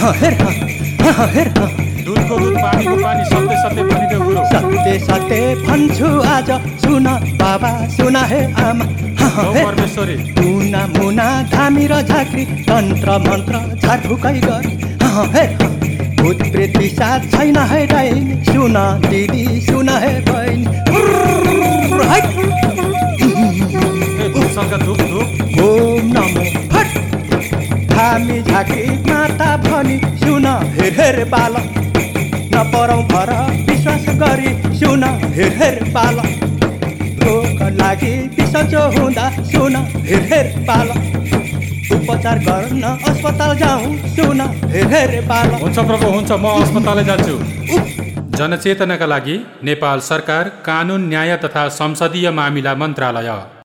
हेर हेर दुधको दुध पानीको पानी सत्य सत्य भनिदेऊ गुरु। सत्य सत्य भन्छु आज सुन बाबा सुन हे आमा औ परमेश्वरी मुना मुना घामी र झाँक्री तन्त्र मन्त्र झारफुकै गर हेर भूत प्रेत पिशाच छैन है डाइन सुन दिदी सुन हे बहिनी ए धुपसलका धुप धुप ओम नमो फट हामी झाँक्री माता भनी सुन हेर हेर बालक नपरौँ भर विश्वास गरी सुन हेर हेर बालक रोग लागि बिसन्चो हुँदा सुन हेर हेर बालक उपचार गर्न अस्पताल जाउँ सुन हेर हेर बालक। हुन्छ प्रभु हुन्छ, म अस्पतालै जान्छु। जनचेतनाका लागि नेपाल सरकार कानुन न्याय तथा संसदीय मामिला मन्त्रालय।